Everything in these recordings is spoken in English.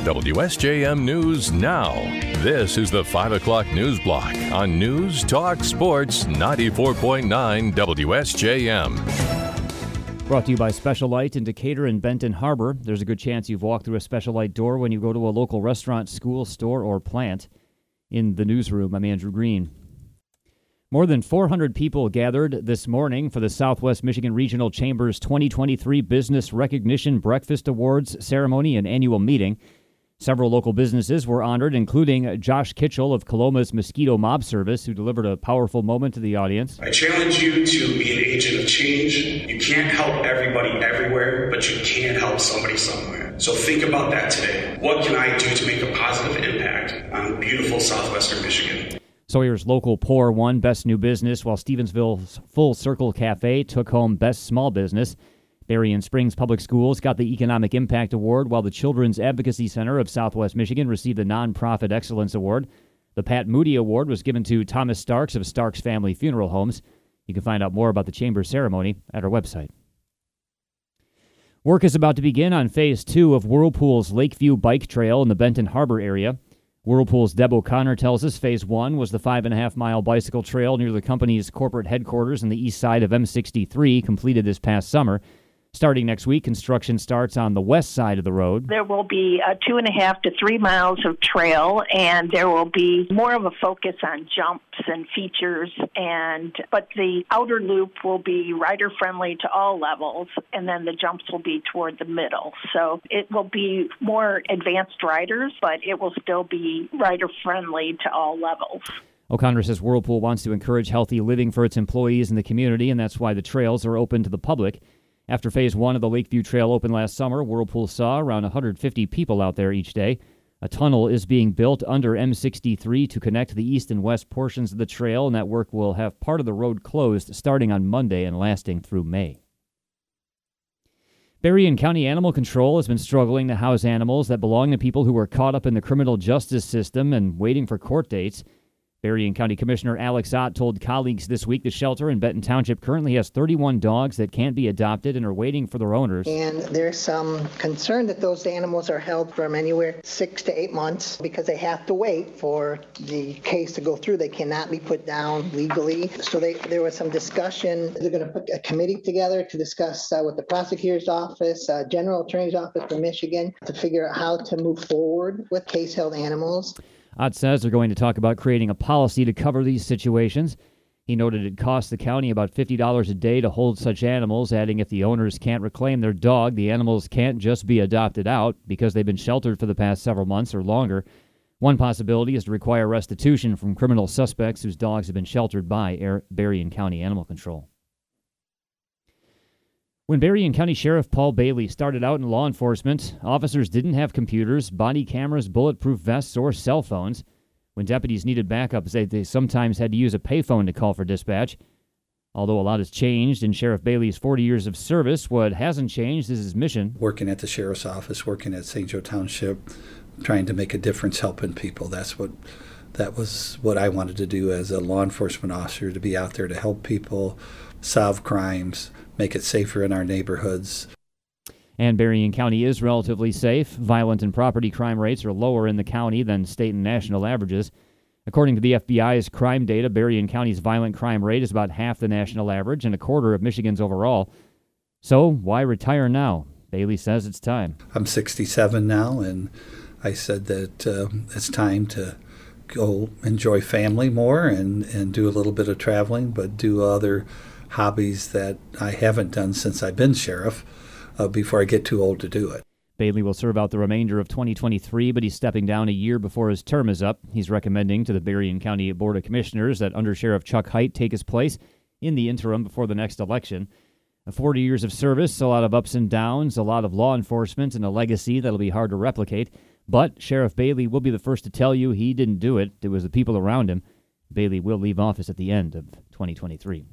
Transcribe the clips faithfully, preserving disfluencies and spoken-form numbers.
W S J M News Now. This is the five o'clock news block on News Talk Sports ninety-four point nine W S J M. Brought to you by Special Light in Decatur and Benton Harbor. There's a good chance you've walked through a Special Light door when you go to a local restaurant, school, store, or plant. In the newsroom, I'm Andrew Green. More than four hundred people gathered this morning for the Southwest Michigan Regional Chamber's twenty twenty-three Business Recognition Breakfast Awards ceremony and annual meeting. Several local businesses were honored, including Josh Kitchell of Coloma's Mosquito Mob Service, who delivered a powerful moment to the audience. I challenge you to be an agent of change. You can't help everybody everywhere, but you can help somebody somewhere. So think about that today. What can I do to make a positive impact on beautiful southwestern Michigan? Sawyer's Local Pour won Best New Business, while Stevensville's Full Circle Cafe took home Best Small Business. Berrien Springs Public Schools got the Economic Impact Award, while the Children's Advocacy Center of Southwest Michigan received the Nonprofit Excellence Award. The Pat Moody Award was given to Thomas Starks of Starks Family Funeral Homes. You can find out more about the Chamber ceremony at our website. Work is about to begin on Phase two of Whirlpool's Lakeview Bike Trail in the Benton Harbor area. Whirlpool's Deb O'Connor tells us Phase one was the five and a half mile bicycle trail near the company's corporate headquarters on the east side of M sixty-three, completed this past summer. Starting next week, construction starts on the west side of the road. There will be uh, two and a half to three miles of trail, and there will be more of a focus on jumps and features. And but the outer loop will be rider-friendly to all levels, and then the jumps will be toward the middle. So it will be more advanced riders, but it will still be rider-friendly to all levels. O'Connor says Whirlpool wants to encourage healthy living for its employees and the community, and that's why the trails are open to the public. After Phase one of the Lakeview Trail opened last summer, Whirlpool saw around one hundred fifty people out there each day. A tunnel is being built under M sixty-three to connect the east and west portions of the trail, and that work will have part of the road closed starting on Monday and lasting through May. Berrien County Animal Control has been struggling to house animals that belong to people who are caught up in the criminal justice system and waiting for court dates. Berrien County Commissioner Alex Ott told colleagues this week the shelter in Benton Township currently has thirty-one dogs that can't be adopted and are waiting for their owners. And there's some concern that those animals are held from anywhere six to eight months because they have to wait for the case to go through. They cannot be put down legally. So they, there was some discussion. They're going to put a committee together to discuss uh, with the prosecutor's office, uh, general attorney's office for Michigan, to figure out how to move forward with case-held animals. Ott says they're going to talk about creating a policy to cover these situations. He noted it costs the county about fifty dollars a day to hold such animals, adding if the owners can't reclaim their dog, the animals can't just be adopted out because they've been sheltered for the past several months or longer. One possibility is to require restitution from criminal suspects whose dogs have been sheltered by Berrien County Animal Control. When Berrien County Sheriff Paul Bailey started out in law enforcement, officers didn't have computers, body cameras, bulletproof vests, or cell phones. When deputies needed backups, they, they sometimes had to use a payphone to call for dispatch. Although a lot has changed in Sheriff Bailey's forty years of service, what hasn't changed is his mission. Working at the Sheriff's Office, working at Saint Joe Township, trying to make a difference, helping people. That's what that was what I wanted to do as a law enforcement officer, to be out there to help people solve crimes, make it safer in our neighborhoods. And Berrien County is relatively safe. Violent and property crime rates are lower in the county than state and national averages. According to the F B I's crime data, Berrien County's violent crime rate is about half the national average and a quarter of Michigan's overall. So why retire now? Bailey says it's time. I'm sixty-seven now, and I said that uh, it's time to go enjoy family more and, and do a little bit of traveling, but do other hobbies that I haven't done since I've been sheriff uh, before I get too old to do it. Bailey will serve out the remainder of twenty twenty-three, but he's stepping down a year before his term is up. He's recommending to the Berrien County Board of Commissioners that Under Sheriff Chuck Hite take his place in the interim before the next election. forty years of service, a lot of ups and downs, a lot of law enforcement, and a legacy that'll be hard to replicate. But Sheriff Bailey will be the first to tell you he didn't do it. It was the people around him. Bailey will leave office at the end of twenty twenty-three.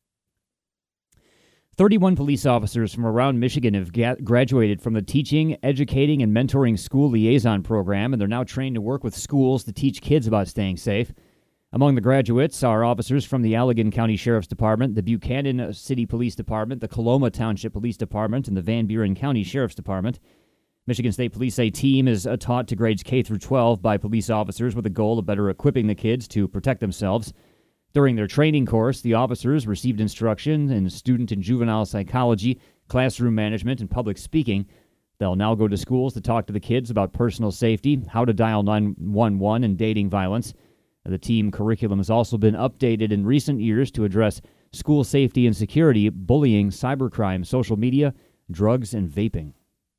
thirty-one police officers from around Michigan have ga- graduated from the Teaching, Educating, and Mentoring School Liaison Program, and they're now trained to work with schools to teach kids about staying safe. Among the graduates are officers from the Allegan County Sheriff's Department, the Buchanan City Police Department, the Coloma Township Police Department, and the Van Buren County Sheriff's Department. Michigan State Police say team is uh, taught to grades K through twelve by police officers with the goal of better equipping the kids to protect themselves. During their training course, the officers received instruction in student and juvenile psychology, classroom management, and public speaking. They'll now go to schools to talk to the kids about personal safety, how to dial nine one one, and dating violence. The team curriculum has also been updated in recent years to address school safety and security, bullying, cybercrime, social media, drugs, and vaping.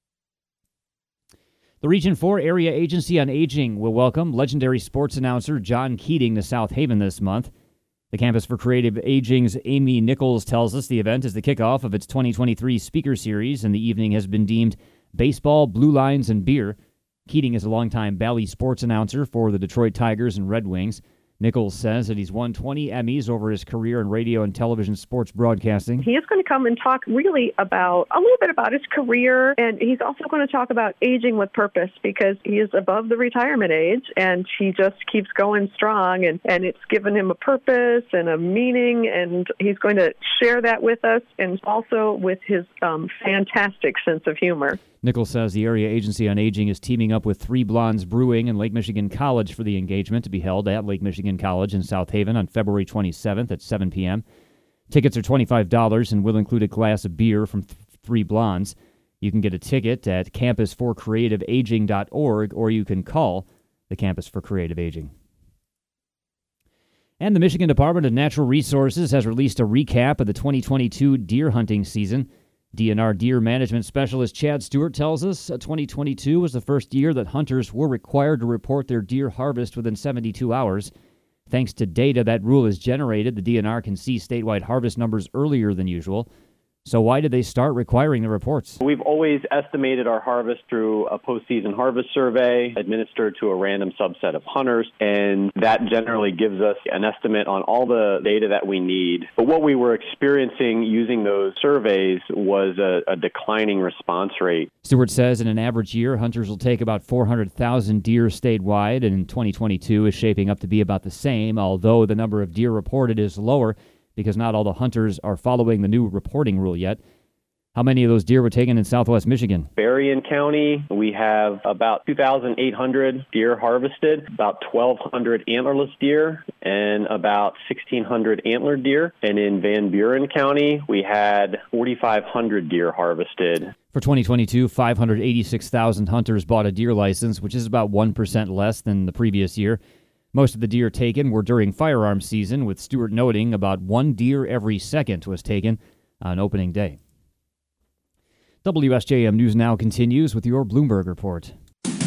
The Region four Area Agency on Aging will welcome legendary sports announcer John Keating to South Haven this month. The Campus for Creative Aging's Amy Nichols tells us the event is the kickoff of its twenty twenty-three speaker series, and the evening has been deemed baseball, blue lines, and beer. Keating is a longtime Bally sports announcer for the Detroit Tigers and Red Wings. Nichols says that he's won twenty Emmys over his career in radio and television sports broadcasting. He is going to come and talk really about a little bit about his career, and he's also going to talk about aging with purpose, because he is above the retirement age and he just keeps going strong, and, and it's given him a purpose and a meaning, and he's going to share that with us, and also with his um, fantastic sense of humor. Nichols says the Area Agency on Aging is teaming up with Three Blondes Brewing and Lake Michigan College for the engagement to be held at Lake Michigan College in South Haven on February twenty-seventh at seven p.m. Tickets are twenty-five dollars and will include a glass of beer from th- Three Blondes. You can get a ticket at campus for creative aging dot org, or you can call the Campus for Creative Aging. And the Michigan Department of Natural Resources has released a recap of the twenty twenty-two deer hunting season. D N R Deer Management Specialist Chad Stewart tells us twenty twenty-two was the first year that hunters were required to report their deer harvest within seventy-two hours. Thanks to data that rule is generated, the D N R can see statewide harvest numbers earlier than usual. So why did they start requiring the reports? We've always estimated our harvest through a postseason harvest survey administered to a random subset of hunters, and that generally gives us an estimate on all the data that we need. But what we were experiencing using those surveys was a, a declining response rate. Stewart says in an average year, hunters will take about four hundred thousand deer statewide, and in twenty twenty-two is shaping up to be about the same, although the number of deer reported is lower, because not all the hunters are following the new reporting rule yet. How many of those deer were taken in southwest Michigan? Berrien County, we have about two thousand eight hundred deer harvested, about twelve hundred antlerless deer, and about sixteen hundred antlered deer. And in Van Buren County, we had forty-five hundred deer harvested. For twenty twenty-two, five hundred eighty-six thousand hunters bought a deer license, which is about one percent less than the previous year. Most of the deer taken were during firearms season, with Stewart noting about one deer every second was taken on opening day. W S J M News Now continues with your Bloomberg Report.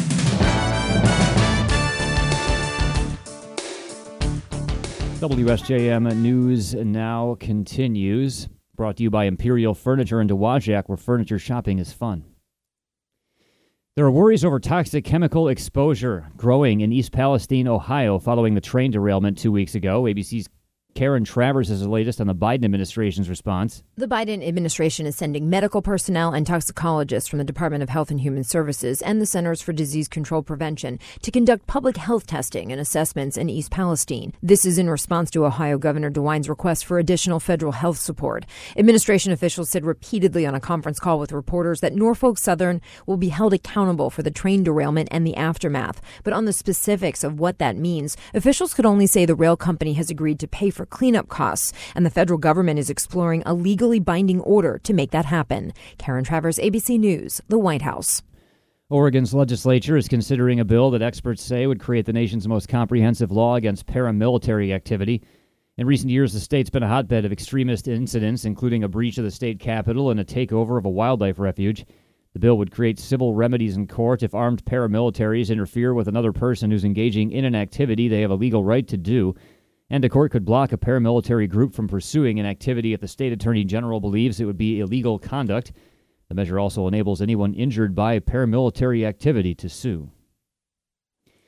W S J M News Now continues, brought to you by Imperial Furniture in Dowagiac, where furniture shopping is fun. There are worries over toxic chemical exposure growing in East Palestine, Ohio, following the train derailment two weeks ago. A B C's Karen Travers has the latest on the Biden administration's response. The Biden administration is sending medical personnel and toxicologists from the Department of Health and Human Services and the Centers for Disease Control Prevention to conduct public health testing and assessments in East Palestine. This is in response to Ohio Governor DeWine's request for additional federal health support. Administration officials said repeatedly on a conference call with reporters that Norfolk Southern will be held accountable for the train derailment and the aftermath. But on the specifics of what that means, officials could only say the rail company has agreed to pay for cleanup costs, and the federal government is exploring a legally binding order to make that happen. Karen Travers, A B C News, the White House. Oregon's legislature is considering a bill that experts say would create the nation's most comprehensive law against paramilitary activity. In recent years, the state's been a hotbed of extremist incidents, including a breach of the state capitol and a takeover of a wildlife refuge. The bill would create civil remedies in court if armed paramilitaries interfere with another person who's engaging in an activity they have a legal right to do. And the court could block a paramilitary group from pursuing an activity if the state attorney general believes it would be illegal conduct. The measure also enables anyone injured by paramilitary activity to sue.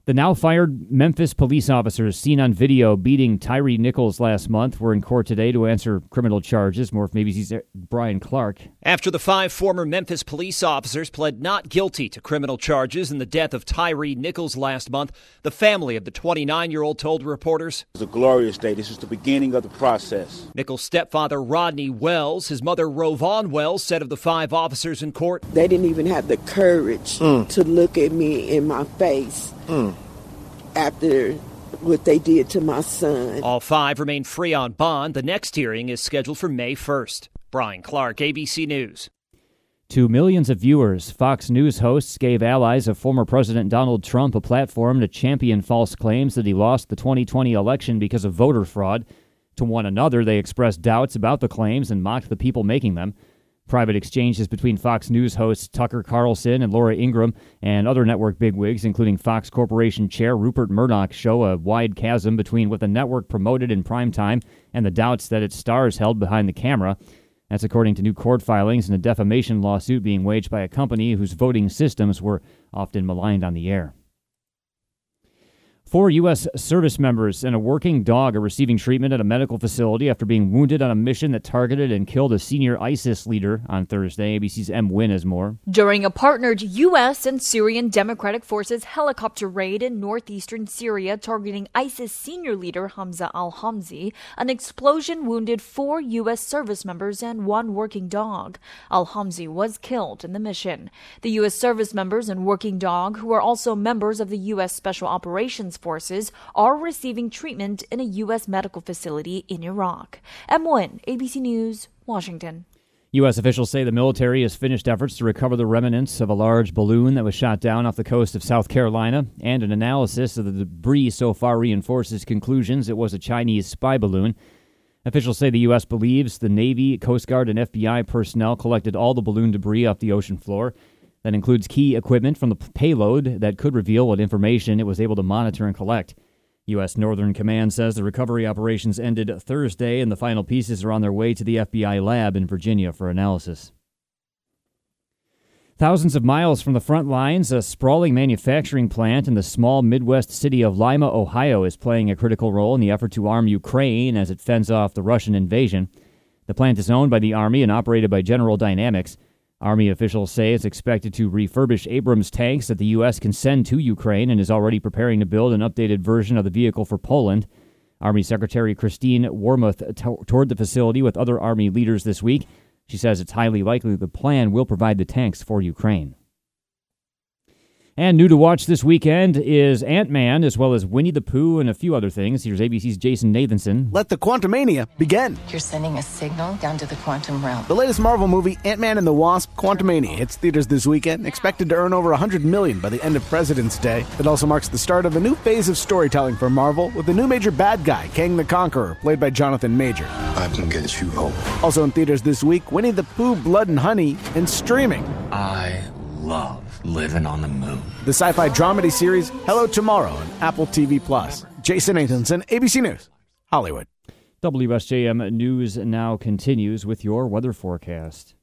The now-fired Memphis police officers seen on video beating Tyre Nichols last month were in court today to answer criminal charges. More from A B C's Brian Clark. After the five former Memphis police officers pled not guilty to criminal charges in the death of Tyre Nichols last month, the family of the twenty-nine-year-old told reporters, "It was a glorious day. This is the beginning of the process." Nichols' stepfather, Rodney Wells, his mother, Rovon Wells, said of the five officers in court, "They didn't even have the courage mm. to look at me in my face. Mm. After what they did to my son." All five remain free on bond. The next hearing is scheduled for May first. Brian Clark, A B C News. To millions of viewers, Fox News hosts gave allies of former President Donald Trump a platform to champion false claims that he lost the twenty twenty election because of voter fraud. To one another, they expressed doubts about the claims and mocked the people making them. Private exchanges between Fox News hosts Tucker Carlson and Laura Ingraham and other network bigwigs, including Fox Corporation Chair Rupert Murdoch, show a wide chasm between what the network promoted in primetime and the doubts that its stars held behind the camera. That's according to new court filings in a defamation lawsuit being waged by a company whose voting systems were often maligned on the air. Four U S service members and a working dog are receiving treatment at a medical facility after being wounded on a mission that targeted and killed a senior ISIS leader on Thursday. A B C's M. Wynn has more. During a partnered U S and Syrian Democratic Forces helicopter raid in northeastern Syria targeting ISIS senior leader Hamza al-Hamzi, an explosion wounded four U S service members and one working dog. Al-Hamzi was killed in the mission. The U S service members and working dog, who are also members of the U S Special Operations Forces, are receiving treatment in a U S medical facility in Iraq. M. Wynn, A B C News, Washington. U S officials say the military has finished efforts to recover the remnants of a large balloon that was shot down off the coast of South Carolina, and an analysis of the debris so far reinforces conclusions it was a Chinese spy balloon. Officials say the U S believes the Navy, Coast Guard, and F B I personnel collected all the balloon debris off the ocean floor. That includes key equipment from the payload that could reveal what information it was able to monitor and collect. U S Northern Command says the recovery operations ended Thursday, and the final pieces are on their way to the F B I lab in Virginia for analysis. Thousands of miles from the front lines, a sprawling manufacturing plant in the small Midwest city of Lima, Ohio, is playing a critical role in the effort to arm Ukraine as it fends off the Russian invasion. The plant is owned by the Army and operated by General Dynamics. Army officials say it's expected to refurbish Abrams tanks that the U S can send to Ukraine and is already preparing to build an updated version of the vehicle for Poland. Army Secretary Christine Wormuth t- toured the facility with other Army leaders this week. She says it's highly likely the plan will provide the tanks for Ukraine. And new to watch this weekend is Ant-Man, as well as Winnie the Pooh and a few other things. Here's A B C's Jason Nathanson. Let the Quantumania begin. You're sending a signal down to the quantum realm. The latest Marvel movie, Ant-Man and the Wasp: Quantumania, hits theaters this weekend, expected to earn over one hundred million dollars by the end of President's Day. It also marks the start of a new phase of storytelling for Marvel, with a new major bad guy, Kang the Conqueror, played by Jonathan Major. I can get you home. Also in theaters this week, Winnie the Pooh, Blood and Honey, and streaming. I love living on the moon. The sci-fi dramedy series Hello Tomorrow on Apple T V Plus. Jason Nathanson, A B C News, Hollywood. W S J M News now continues with your weather forecast.